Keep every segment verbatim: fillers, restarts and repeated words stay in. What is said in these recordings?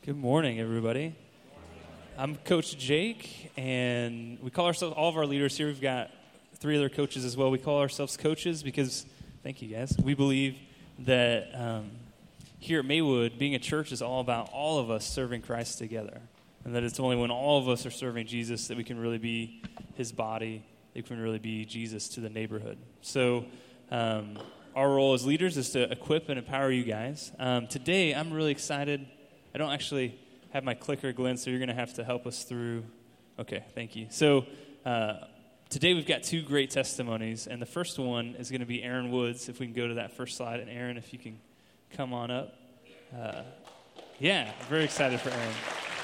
Good morning, everybody. I'm Coach Jake, and we call ourselves, all of our leaders here, we've got three other coaches as well. We call ourselves coaches because, thank you guys, we believe that um, here at Maywood, being a church is all about all of us serving Christ together. And that it's only when all of us are serving Jesus that we can really be his body, that we can really be Jesus to the neighborhood. So um, our role as leaders is to equip and empower you guys. Um, today, I'm really excited. I don't actually have my clicker, Glenn, so you're going to have to help us through. Okay, thank you. So uh, today we've got two great testimonies, and the first one is going to be Aaron Woods. If we can go to that first slide, and Aaron, if you can come on up. Uh, yeah, very excited for Aaron.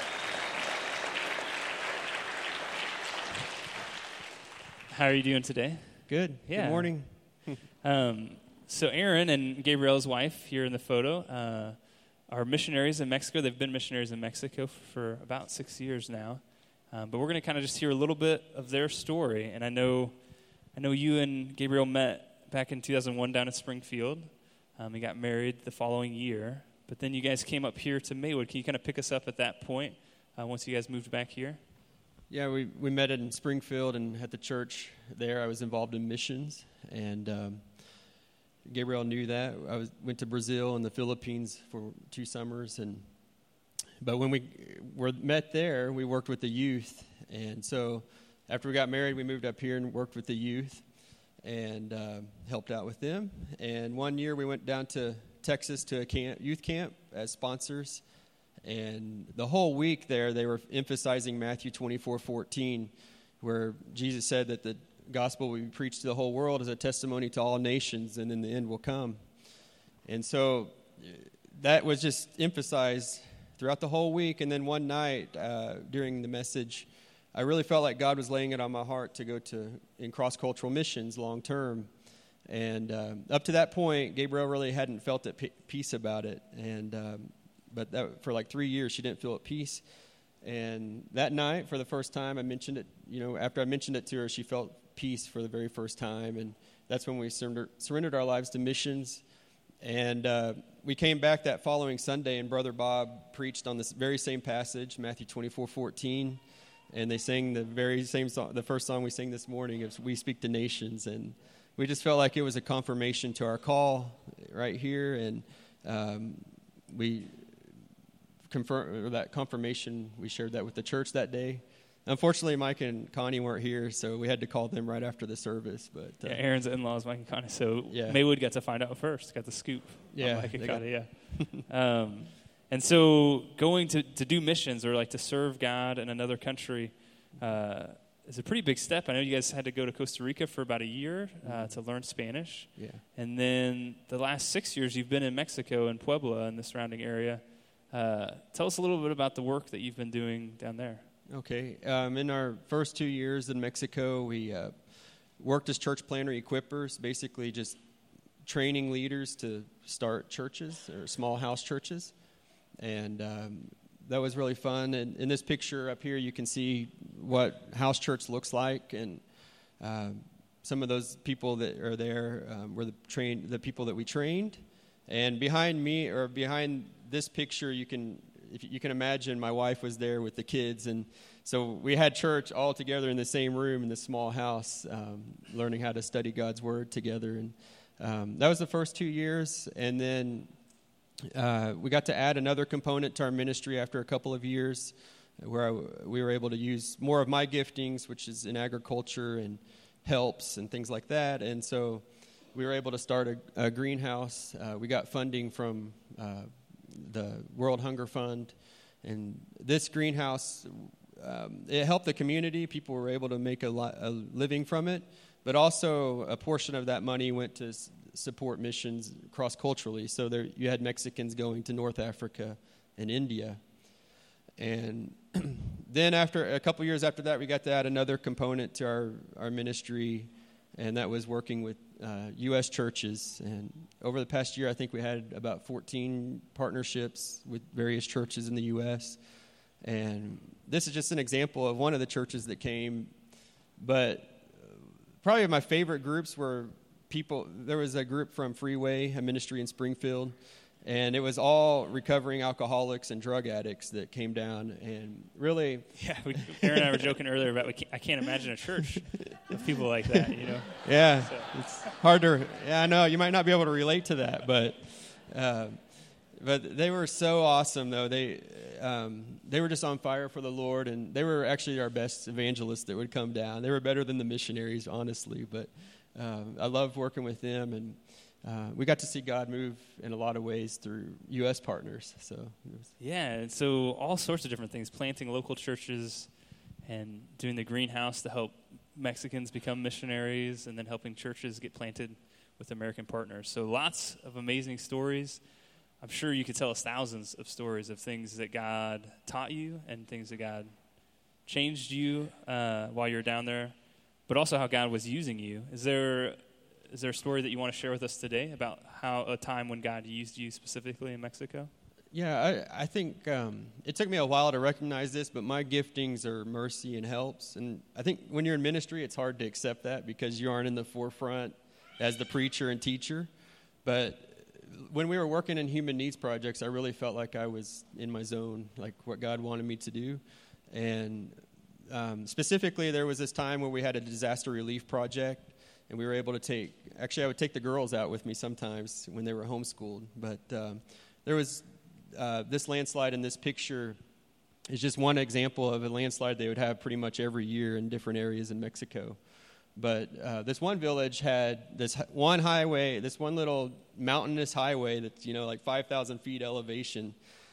How are you doing today? Good. Yeah. Good morning. um, so Aaron and Gabrielle's wife here in the photo uh, are missionaries in Mexico. They've been missionaries in Mexico for about six years now. Um, but we're going to kind of just hear a little bit of their story. And I know I know you and Gabriel met back in two thousand one down at Springfield. Um, and got married the following year. But then you guys came up here to Maywood. Can you kind of pick us up at that point uh, once you guys moved back here? Yeah, we, we met in Springfield and at the church there. I was involved in missions, and um, Gabriel knew that. I was, went to Brazil and the Philippines for two summers, and but when we were met there, we worked with the youth. And so after we got married, we moved up here and worked with the youth and uh, helped out with them. And one year we went down to Texas to a camp, youth camp as sponsors. And the whole week there, they were emphasizing Matthew twenty-four fourteen, where Jesus said that the gospel will be preached to the whole world as a testimony to all nations, and then the end will come. And so that was just emphasized throughout the whole week. And then one night uh, during the message, I really felt like God was laying it on my heart to go to in cross-cultural missions long term. And uh, up to that point, Gabriel really hadn't felt at p- peace about it. And um, but that, for like three years, she didn't feel at peace. And that night, for the first time, I mentioned it. You know, after I mentioned it to her, she felt peace for the very first time. And that's when we surrendered, surrendered our lives to missions. And uh, we came back that following Sunday, and Brother Bob preached on this very same passage, Matthew twenty-four fourteen. And they sang the very same song. The first song we sang this morning is "We Speak to Nations," and we just felt like it was a confirmation to our call right here, and um, we confirm that confirmation. We shared that with the church that day. Unfortunately, Mike and Connie weren't here, so we had to call them right after the service. But uh, yeah, Aaron's in-laws, Mike and Connie. So yeah. Maywood got to find out first, got the scoop. Yeah, on Mike and they Connie, yeah. um, and so going to, to do missions or like to serve God in another country uh, is a pretty big step. I know you guys had to go to Costa Rica for about a year uh, to learn Spanish. Yeah. And then the last six years you've been in Mexico and Puebla and the surrounding area. Uh, tell us a little bit about the work that you've been doing down there. Okay. Um, in our first two years in Mexico, we uh, worked as church planner equippers, basically just training leaders to start churches or small house churches. And um, that was really fun. And in this picture up here, you can see what house church looks like. And um, some of those people that are there um, were the trained, the people that we trained. And behind me, or behind this picture, you can if you can imagine my wife was there with the kids. And so we had church all together in the same room in this small house, um, learning how to study God's Word together. And um, that was the first two years. And then Uh, we got to add another component to our ministry after a couple of years where I, we were able to use more of my giftings, which is in agriculture and helps and things like that. And so we were able to start a, a greenhouse. Uh, we got funding from uh, the World Hunger Fund. And this greenhouse, um, it helped the community. People were able to make a, li- a living from it. But also a portion of that money went to s- support missions cross-culturally. So there, you had Mexicans going to North Africa and India. And then after a couple years after that, we got to add another component to our, our ministry, and that was working with uh, U S churches. And over the past year, I think we had about fourteen partnerships with various churches in the U S. And this is just an example of one of the churches that came. But probably my favorite groups were people. There was a group from Freeway, a ministry in Springfield, And it was all recovering alcoholics and drug addicts that came down, and really... Yeah, we, Aaron and I were joking earlier about we can't, I can't imagine a church of people like that, you know? Yeah, so. It's hard to... Yeah, I know, you might not be able to relate to that, but... Uh, but they were so awesome, though. They um, they were just on fire for the Lord, and they were actually our best evangelists that would come down. They were better than the missionaries, honestly, but uh, I loved working with them, and Uh, we got to see God move in a lot of ways through U S partners. So it was yeah, and so all sorts of different things, planting local churches and doing the greenhouse to help Mexicans become missionaries, and then helping churches get planted with American partners. So lots of amazing stories. I'm sure you could tell us thousands of stories of things that God taught you and things that God changed you uh, while you were down there, but also how God was using you. Is there... Is there a story that you want to share with us today about how a time when God used you specifically in Mexico? Yeah, I, I think um, it took me a while to recognize this, but my giftings are mercy and helps. And I think when you're in ministry, it's hard to accept that because you aren't in the forefront as the preacher and teacher. But when we were working in human needs projects, I really felt like I was in my zone, like what God wanted me to do. And um, specifically, there was this time where we had a disaster relief project. And we were able to take, actually I would take the girls out with me sometimes when they were homeschooled. But um, there was uh, this landslide in this picture is just one example of a landslide they would have pretty much every year in different areas in Mexico. But uh, this one village had this one highway, this one little mountainous highway that's, you know, like five thousand feet elevation.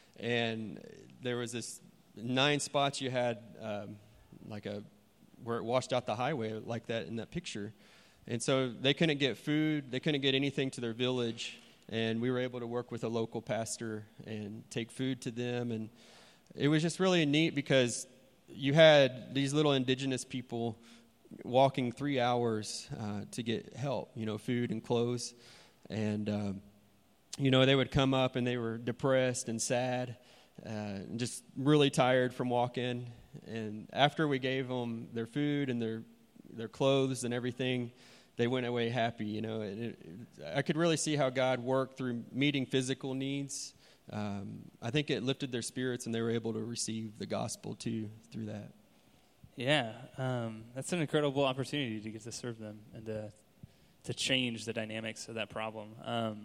And there was this nine spots you had um, like a, where it washed out the highway like that in that picture. And so they couldn't get food, they couldn't get anything to their village, and we were able to work with a local pastor and take food to them. And it was just really neat because you had these little indigenous people walking three hours uh, to get help, you know, food and clothes. And, um, you know, they would come up and they were depressed and sad uh, and just really tired from walking. And after we gave them their food and their their clothes and everything, they went away happy, you know. It, it, I could really see how God worked through meeting physical needs. Um, I think it lifted their spirits, and they were able to receive the gospel, too, through that. Yeah, um, that's an incredible opportunity to get to serve them and to, to change the dynamics of that problem. Um,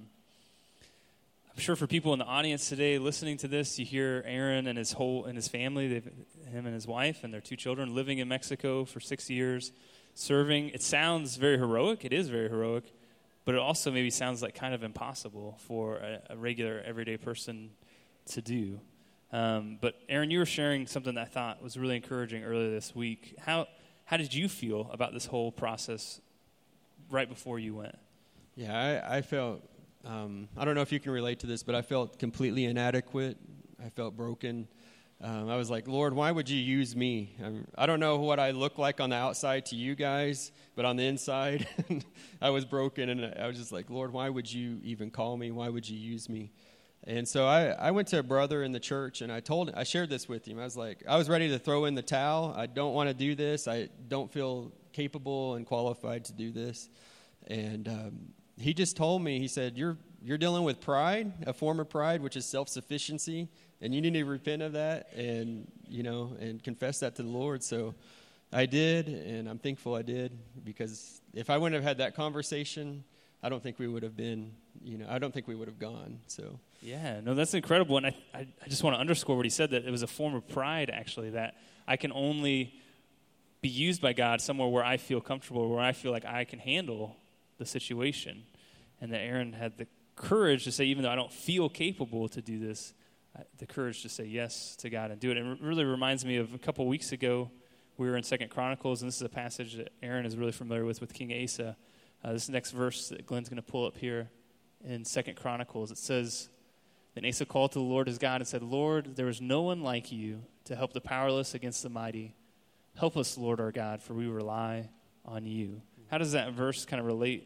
I'm sure for people in the audience today listening to this, you hear Aaron and his whole and his family, they've, him and his wife and their two children living in Mexico for six years, serving. It sounds very heroic. It is very heroic, but it also maybe sounds like kind of impossible for a, a regular, everyday person to do. Um, but Aaron, you were sharing something that I thought was really encouraging earlier this week. How how did you feel about this whole process right before you went? Yeah, I, I felt, um, I don't know if you can relate to this, but I felt completely inadequate. I felt broken. Um, I was like, Lord, why would you use me? I'm, I don't know what I look like on the outside to you guys, but on the inside, I was broken, and I was just like, Lord, why would you even call me? Why would you use me? And so I, I went to a brother in the church, and I told him, I shared this with him. I was like, I was ready to throw in the towel. I don't want to do this. I don't feel capable and qualified to do this. And um, he just told me, he said, you're you're dealing with pride, a form of pride, which is self-sufficiency. And you need to repent of that and, you know, and confess that to the Lord. So I did, and I'm thankful I did, because if I wouldn't have had that conversation, I don't think we would have been, you know, I don't think we would have gone. So yeah, no, that's incredible. And I, I, I just want to underscore what he said, that it was a form of pride, actually, that I can only be used by God somewhere where I feel comfortable, where I feel like I can handle the situation. And that Aaron had the courage to say, even though I don't feel capable to do this, the courage to say yes to God and do it. And it really reminds me of a couple weeks ago, we were in Second Chronicles, and this is a passage that Aaron is really familiar with, with King Asa. Uh, this next verse that Glenn's going to pull up here in Second Chronicles, it says, Then Asa called to the Lord his God and said, Lord, there is no one like you to help the powerless against the mighty. Help us, Lord our God, for we rely on you. How does that verse kind of relate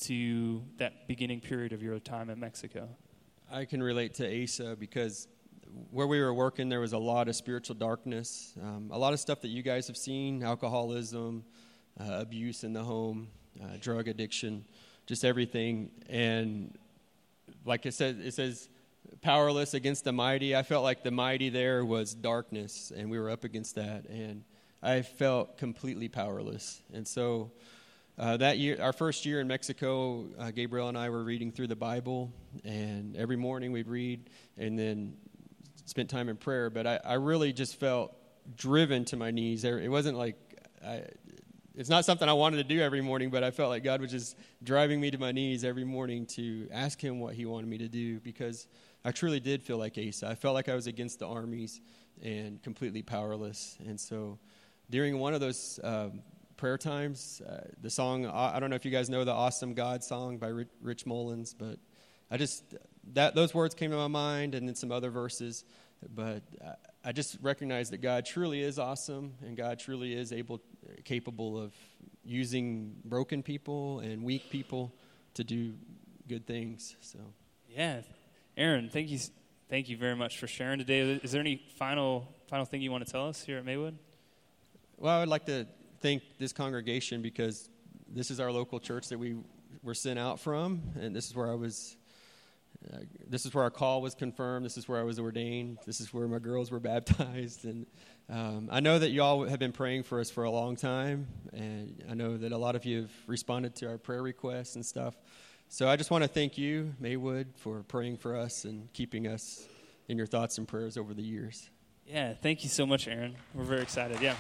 to that beginning period of your time in Mexico? I can relate to Asa because where we were working, there was a lot of spiritual darkness, um, a lot of stuff that you guys have seen, alcoholism, uh, abuse in the home, uh, drug addiction, just everything. And like it says, it says powerless against the mighty. I felt like the mighty there was darkness, and we were up against that, and I felt completely powerless. And so uh, that year, our first year in Mexico, uh, Gabriel and I were reading through the Bible, and every morning we'd read and then spent time in prayer. But I, I really just felt driven to my knees. It wasn't like I, it's not something I wanted to do every morning, but I felt like God was just driving me to my knees every morning to ask him what he wanted me to do, because I truly did feel like Asa. I felt like I was against the armies and completely powerless. And so during one of those um, prayer times, uh, the song, I don't know if you guys know the Awesome God song by Rich, Rich Mullins, but I just, that those words came to my mind, and then some other verses. But I just recognize that God truly is awesome, and God truly is able, capable of using broken people and weak people to do good things. So, yeah, Aaron, thank you, thank you very much for sharing today. Is there any final final thing you want to tell us here at Maywood? Well, I would like to thank this congregation, because this is our local church that we were sent out from, and this is where I was. Uh, this is where our call was confirmed. This is where I was ordained. This is where my girls were baptized. And um, I know that you all have been praying for us for a long time, and I know that a lot of you have responded to our prayer requests and stuff. So I just want to thank you, Maywood, for praying for us and keeping us in your thoughts and prayers over the years. Yeah, thank you so much, Aaron. We're very excited. Yeah.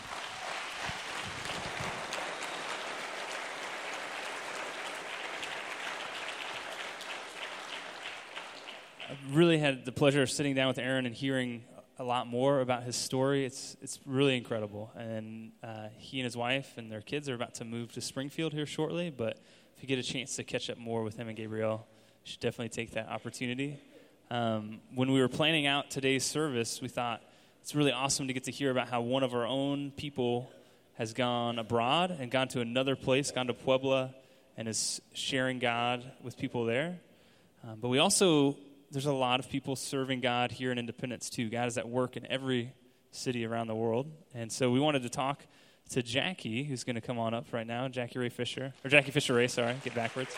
I really had the pleasure of sitting down with Aaron and hearing a lot more about his story. It's it's really incredible. And uh, he and his wife and their kids are about to move to Springfield here shortly, but if you get a chance to catch up more with him and Gabrielle, you should definitely take that opportunity. Um, when we were planning out today's service, we thought it's really awesome to get to hear about how one of our own people has gone abroad and gone to another place, gone to Puebla, and is sharing God with people there. Um, but we also... There's a lot of people serving God here in Independence, too. God is at work in every city around the world. And so we wanted to talk to Jackie, who's going to come on up right now, Jackie Ray Fisher. Or Jackie Fisher Ray, sorry, get backwards.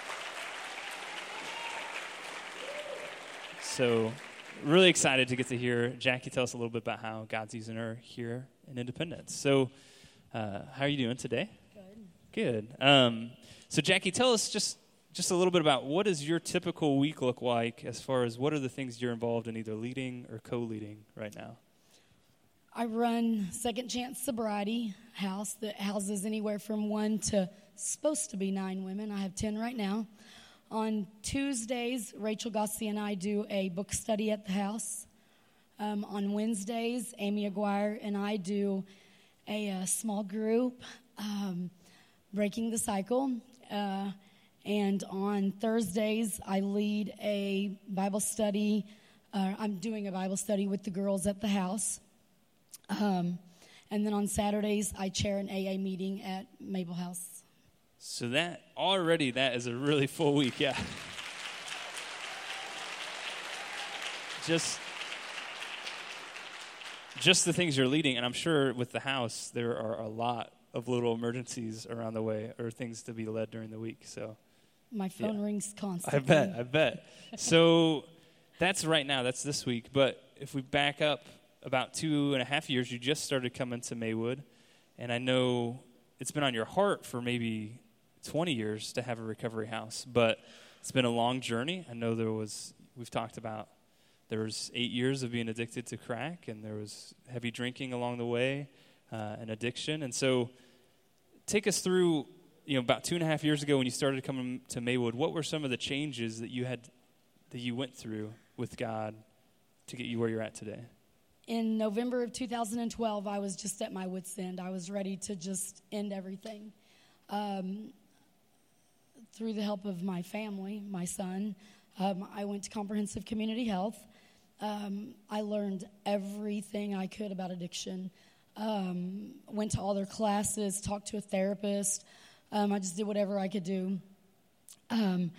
So really excited to get to hear Jackie tell us a little bit about how God's using her here in Independence. So uh, how are you doing today? Good. Good. Um, so Jackie, tell us just... Just a little bit about what does your typical week look like as far as what are the things you're involved in either leading or co-leading right now? I run Second Chance Sobriety House that houses anywhere from one to supposed to be nine women. I have ten right now. On Tuesdays, Rachel Gossi and I do a book study at the house. Um, on Wednesdays, Amy Aguirre and I do a, a small group, um, Breaking the Cycle. Uh, And on Thursdays, I lead a Bible study. Uh, I'm doing a Bible study with the girls at the house. Um, and then on Saturdays, I chair an A A meeting at Maple House. So that, already, that is a really full week, yeah. Just, just the things you're leading, and I'm sure with the house, there are a lot of little emergencies around the way or things to be led during the week, so... My phone yeah. rings constantly. I bet, I bet. So that's right now, that's this week. But if we back up about two and a half years, you just started coming to Maywood. And I know it's been on your heart for maybe twenty years to have a recovery house. But it's been a long journey. I know there was, we've talked about, there was eight years of being addicted to crack. And there was heavy drinking along the way, uh, and addiction. And so take us through... You know, about two and a half years ago when you started coming to Maywood, what were some of the changes that you had, that you went through with God to get you where you're at today? In November of two thousand twelve, I was just at my wit's end. I was ready to just end everything. Um, through the help of my family, my son, um, I went to Comprehensive Community Health. Um, I learned everything I could about addiction. Um, went to all their classes, talked to a therapist. Um, I just did whatever I could do. Um,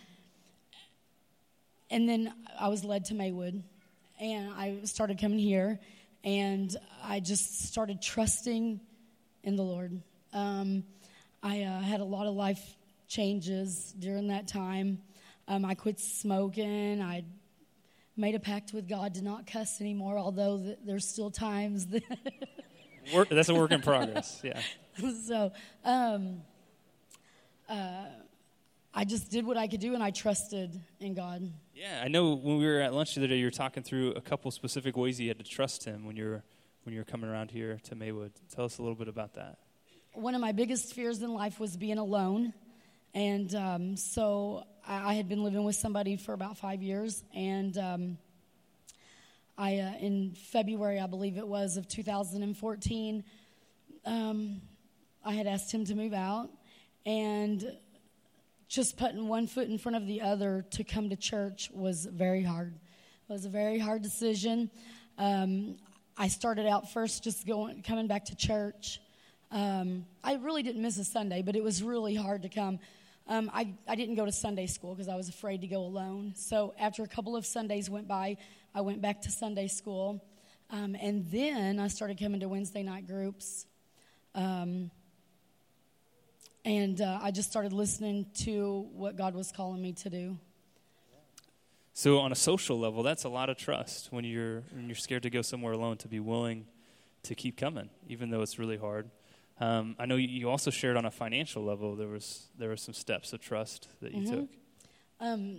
and then I was led to Maywood, and I started coming here, and I just started trusting in the Lord. Um, I uh, had a lot of life changes during that time. Um, I quit smoking. I made a pact with God to not cuss anymore, although th- there's still times that Work, that's a work in progress, yeah. so um, uh, I just did what I could do, and I trusted in God. Yeah, I know when we were at lunch the other day, you were talking through a couple specific ways you had to trust him when you were when you were coming around here to Maywood. Tell us a little bit about that. One of my biggest fears in life was being alone, and um, so I, I had been living with somebody for about five years, and um, I, uh, in February, I believe it was, of two thousand fourteen, um, I had asked him to move out, and just putting one foot in front of the other to come to church was very hard. It was a very hard decision. Um, I started out first just going, coming back to church. Um, I really didn't miss a Sunday, but it was really hard to come. Um, I, I didn't go to Sunday school because I was afraid to go alone. So after a couple of Sundays went by, I went back to Sunday school. Um, and then I started coming to Wednesday night groups. Um, and uh, I just started listening to what God was calling me to do. So on a social level, that's a lot of trust when you're when you're scared to go somewhere alone, to be willing to keep coming, even though it's really hard. Um, I know you also shared on a financial level. There was there were some steps of trust that you Mm-hmm. took. Um,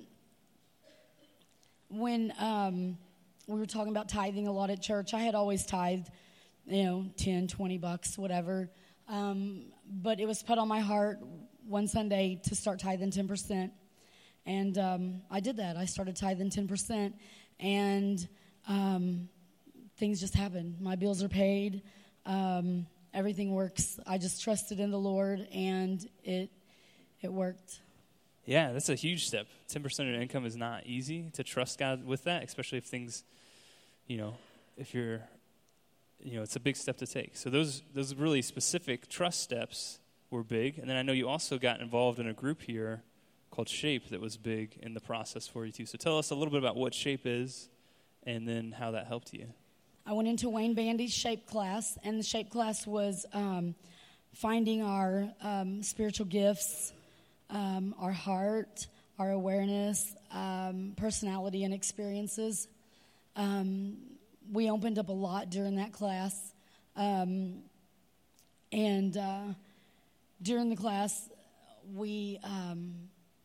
when um, we were talking about tithing a lot at church, I had always tithed, you know, ten, twenty bucks, whatever. Um, but it was put on my heart one Sunday to start tithing ten percent. And um, I did that. I started tithing ten percent. And um, things just happened. My bills are paid. Um, everything works. I just trusted in the Lord, and it it worked. Yeah, that's a huge step. ten percent of your income is not easy to trust God with that, especially if things, you know, if you're, you know, it's a big step to take. So those those really specific trust steps were big. And then I know you also got involved in a group here called SHAPE that was big in the process for you too. So tell us a little bit about what SHAPE is and then how that helped you. I went into Wayne Bandy's SHAPE class, and the SHAPE class was um, finding our um, spiritual gifts, um, our heart, our awareness, um, personality, and experiences. Um, we opened up a lot during that class. Um, and uh, during the class, we... Um,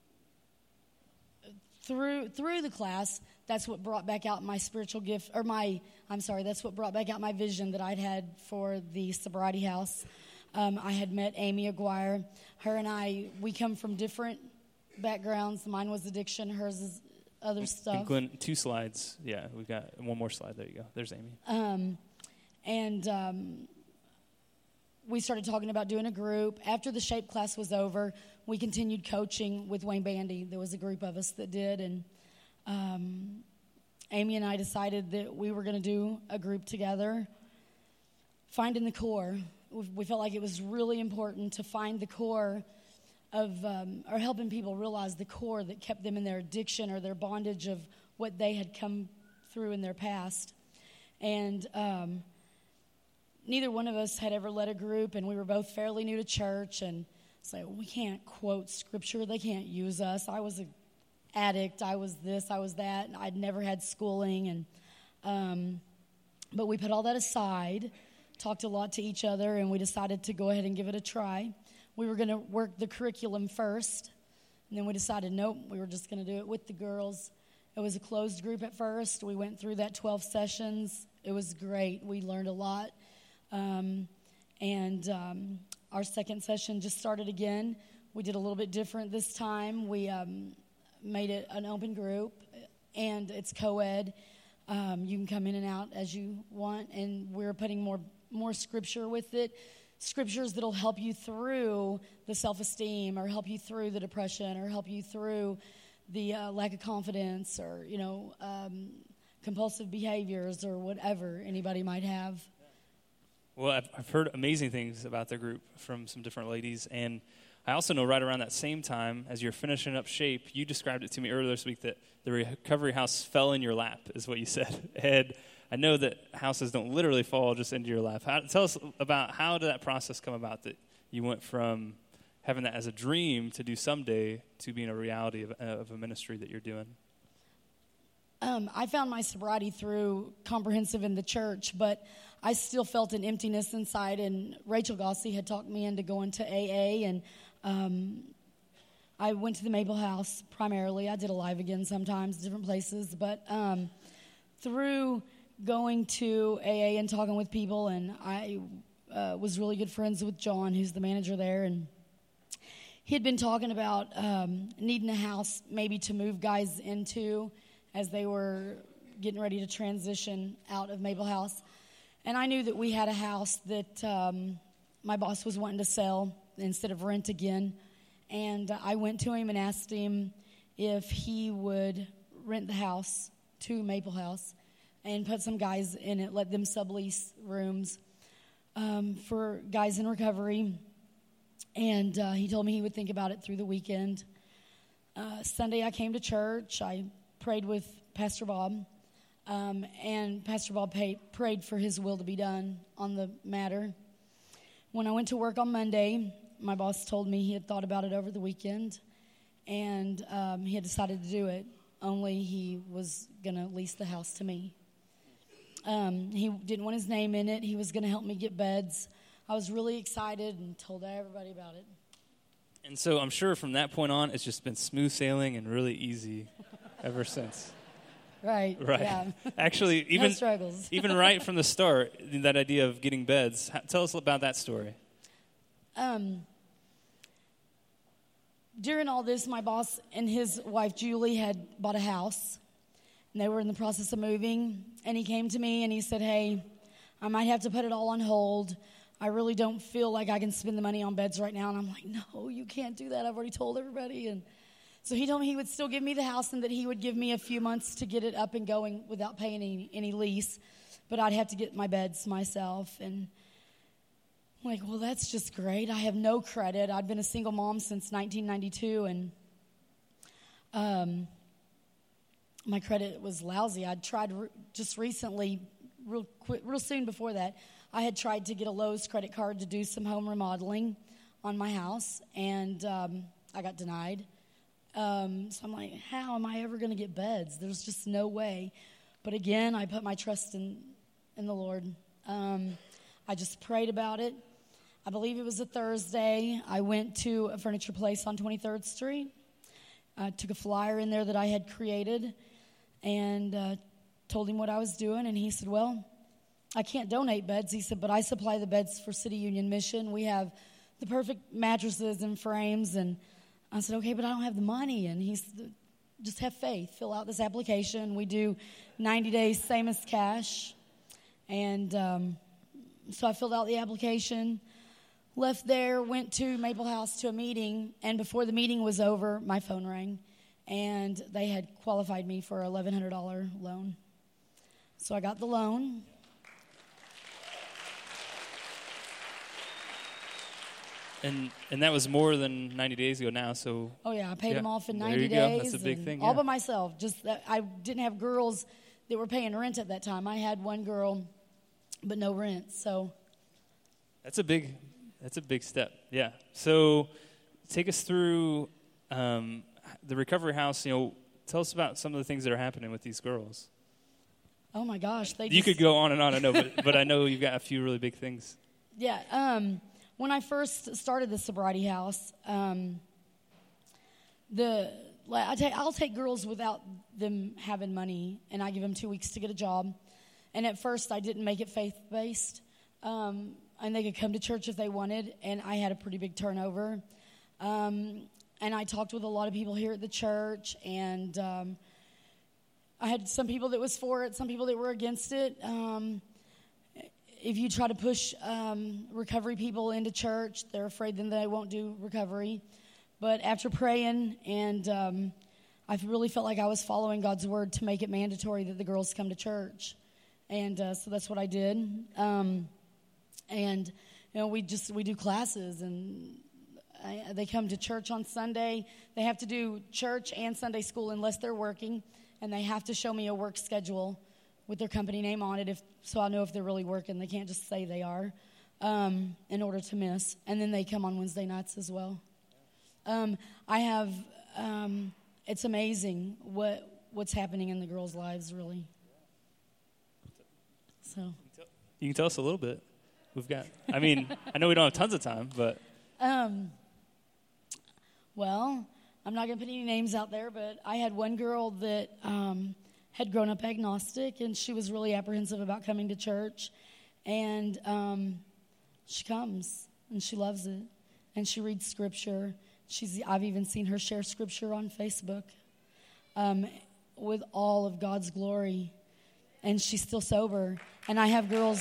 Through through the class, that's what brought back out my spiritual gift, or my, I'm sorry, that's what brought back out my vision that I'd had for the sobriety house. Um, I had met Amy Aguirre. Her and I, we come from different backgrounds. Mine was addiction, hers is other stuff. And Glenn, two slides. Yeah, we've got one more slide. There you go. There's Amy. Um, and um, we started talking about doing a group. After the SHAPE class was over, we continued coaching with Wayne Bandy. There was a group of us that did, and um, Amy and I decided that we were going to do a group together, finding the core. We felt like it was really important to find the core of, um, or helping people realize the core that kept them in their addiction or their bondage of what they had come through in their past. And um, neither one of us had ever led a group, and we were both fairly new to church, and so we can't quote scripture. They can't use us. I was an addict. I was this. I was that. And I'd never had schooling. And um, but we put all that aside, talked a lot to each other, and we decided to go ahead and give it a try. We were going to work the curriculum first, and then we decided, nope, we were just going to do it with the girls. It was a closed group at first. We went through that twelve sessions. It was great. We learned a lot. Um, and um, our second session just started again. We did a little bit different this time. We um, made it an open group, and it's co-ed. Um, you can come in and out as you want, and we're putting more more scripture with it, scriptures that'll help you through the self-esteem, or help you through the depression, or help you through the uh, lack of confidence, or, you know, um, compulsive behaviors, or whatever anybody might have. Well, I've, I've heard amazing things about the group from some different ladies, and I also know right around that same time, as you're finishing up SHAPE, you described it to me earlier this week that the recovery house fell in your lap, is what you said. And I know that houses don't literally fall just into your lap. How, tell us about how did that process come about, that you went from having that as a dream to do someday to being a reality of, of a ministry that you're doing? Um, Um, I found my sobriety through Comprehensive in the church, but I still felt an emptiness inside, and Rachel Gossie had talked me into going to A A, and um, I went to the Maple House primarily. I did Alive Again sometimes, different places, but um, through going to A A and talking with people, and I uh, was really good friends with John, who's the manager there, and he had been talking about um, needing a house maybe to move guys into as they were getting ready to transition out of Maple House. And I knew that we had a house that um, my boss was wanting to sell instead of rent again. And I went to him and asked him if he would rent the house to Maple House and put some guys in it, let them sublease rooms um, for guys in recovery. And uh, he told me he would think about it through the weekend. Uh, Sunday I came to church. I prayed with Pastor Bob. Um, and Pastor Bob pay, prayed for his will to be done on the matter. When I went to work on Monday, my boss told me he had thought about it over the weekend. And um, he had decided to do it. Only he was going to lease the house to me. Um, he didn't want his name in it. He was going to help me get beds. I was really excited and told everybody about it. And so I'm sure from that point on, it's just been smooth sailing and really easy ever since. Right. Right. Yeah. Actually, even no struggles. even right from the start, that idea of getting beds. Tell us about that story. Um, during all this, my boss and his wife, Julie, had bought a house. And they were in the process of moving. And he came to me and he said, hey, I might have to put it all on hold. I really don't feel like I can spend the money on beds right now. And I'm like, no, you can't do that. I've already told everybody. And so he told me he would still give me the house and that he would give me a few months to get it up and going without paying any, any lease. But I'd have to get my beds myself. And I'm like, well, that's just great. I have no credit. I'd been a single mom since nineteen ninety-two. And um, my credit was lousy. I'd tried re- just recently, real quick, real soon before that, I had tried to get a Lowe's credit card to do some home remodeling on my house. And um, I got denied. Um, so I'm like, how am I ever going to get beds? There's just no way. But again, I put my trust in, in the Lord. Um, I just prayed about it. I believe it was a Thursday. I went to a furniture place on twenty-third Street. I took a flyer in there that I had created and uh, told him what I was doing. And he said, well, I can't donate beds. He said, but I supply the beds for City Union Mission. We have the perfect mattresses and frames. And I said, okay, but I don't have the money. And he said, just have faith. Fill out this application. We do ninety days, same as cash. And um, so I filled out the application, left there, went to Maple House to a meeting. And before the meeting was over, my phone rang. And they had qualified me for an eleven hundred dollars loan. So I got the loan. And and that was more than ninety days ago now, so... Oh, yeah, I paid yeah, them off in there ninety you days. go. That's a big thing, All yeah. by myself. Just that I didn't have girls that were paying rent at that time. I had one girl, but no rent, so... That's a big, that's a big step, yeah. So take us through um, the recovery house. You know, tell us about some of the things that are happening with these girls. Oh, my gosh. They You just, could go on and on, I know, but, but I know you've got a few really big things. Yeah, um... when I first started the sobriety house, um, the I take, I'll take girls without them having money, and I give them two weeks to get a job. And at first, I didn't make it faith-based, um, and they could come to church if they wanted, and I had a pretty big turnover. Um, and I talked with a lot of people here at the church, and um, I had some people that was for it, some people that were against it. Um If you try to push um, recovery people into church, they're afraid then they won't do recovery. But after praying, and um, I really felt like I was following God's word to make it mandatory that the girls come to church. And uh, so that's what I did. Um, and, you know, we just, we do classes, and I, they come to church on Sunday. They have to do church and Sunday school unless they're working, and they have to show me a work schedule with their company name on it, if so I know if they're really working. They can't just say they are um, in order to miss. And then they come on Wednesday nights as well. Um, I have, um, it's amazing what what's happening in the girls' lives, really. So. You can tell us a little bit. We've got, I mean, I know we don't have tons of time, but. Um. Well, I'm not going to put any names out there, but I had one girl that um, had grown up agnostic, and she was really apprehensive about coming to church. And um, she comes, and she loves it. And she reads Scripture. She's I've even seen her share Scripture on Facebook um, with all of God's glory. And she's still sober. And I have girls...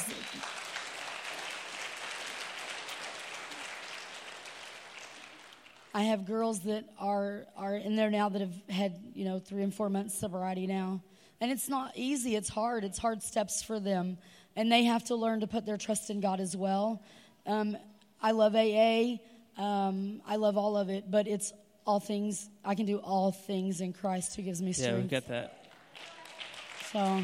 I have girls that are, are in there now that have had, you know, three and four months sobriety now. And it's not easy. It's hard. It's hard steps for them. And they have to learn to put their trust in God as well. Um, I love A A. Um, I love all of it. But it's all things. I can do all things in Christ who gives me strength. Yeah, we get that. So...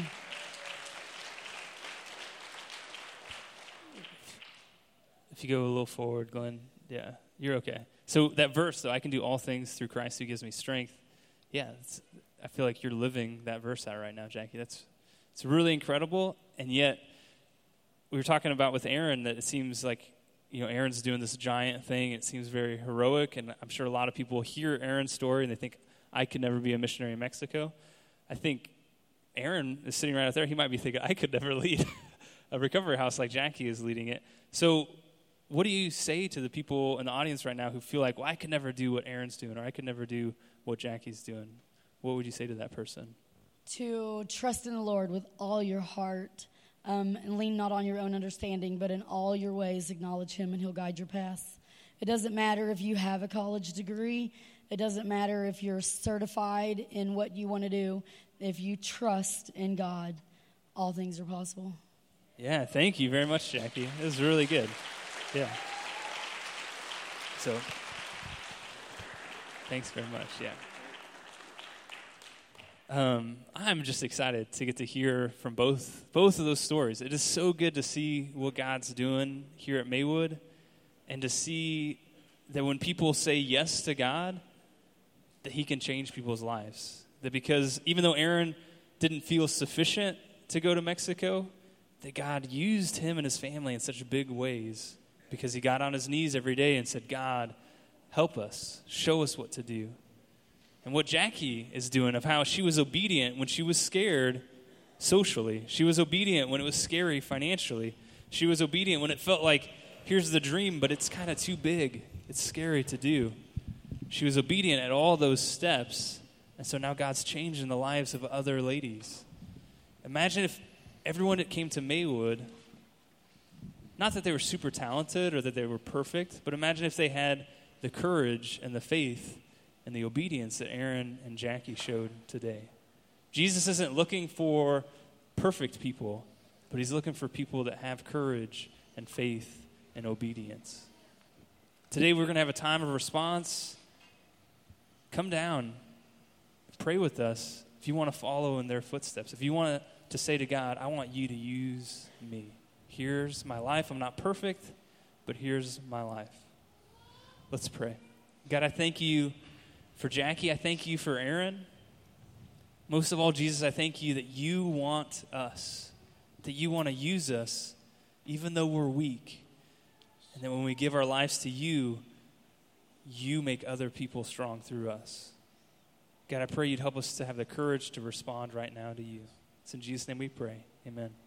If you go a little forward, Glenn, yeah, you're okay. So that verse, though, I can do all things through Christ who gives me strength. Yeah, it's, I feel like you're living that verse out right now, Jackie. That's it's really incredible. And yet, we were talking about with Aaron that it seems like, you know, Aaron's doing this giant thing. It seems very heroic, and I'm sure a lot of people hear Aaron's story and they think, I could never be a missionary in Mexico. I think Aaron is sitting right out there. He might be thinking, I could never lead a recovery house like Jackie is leading it. So what do you say to the people in the audience right now who feel like, well, I could never do what Aaron's doing, or I could never do what Jackie's doing? What would you say to that person? To trust in the Lord with all your heart, um, and lean not on your own understanding, but in all your ways acknowledge Him, and He'll guide your paths. It doesn't matter if you have a college degree. It doesn't matter if you're certified in what you want to do. If you trust in God, all things are possible. Yeah, thank you very much, Jackie. It was really good. Yeah. So, thanks very much. Yeah. Um, I'm just excited to get to hear from both both of those stories. It is so good to see what God's doing here at Maywood, and to see that when people say yes to God, that He can change people's lives. That because even though Aaron didn't feel sufficient to go to Mexico, that God used him and his family in such big ways, because he got on his knees every day and said, God, help us, show us what to do. And what Jackie is doing, of how she was obedient when she was scared socially. She was obedient when it was scary financially. She was obedient when it felt like, here's the dream, but it's kind of too big. It's scary to do. She was obedient at all those steps, and so now God's changing the lives of other ladies. Imagine if everyone that came to Maywood, not that they were super talented or that they were perfect, but imagine if they had the courage and the faith and the obedience that Aaron and Jackie showed today. Jesus isn't looking for perfect people, but He's looking for people that have courage and faith and obedience. Today we're going to have a time of response. Come down. Pray with us if you want to follow in their footsteps. If you want to say to God, I want you to use me. Here's my life. I'm not perfect, but here's my life. Let's pray. God, I thank you for Jackie. I thank you for Aaron. Most of all, Jesus, I thank you that you want us, that you want to use us even though we're weak. And that when we give our lives to you, you make other people strong through us. God, I pray you'd help us to have the courage to respond right now to you. It's in Jesus' name we pray. Amen.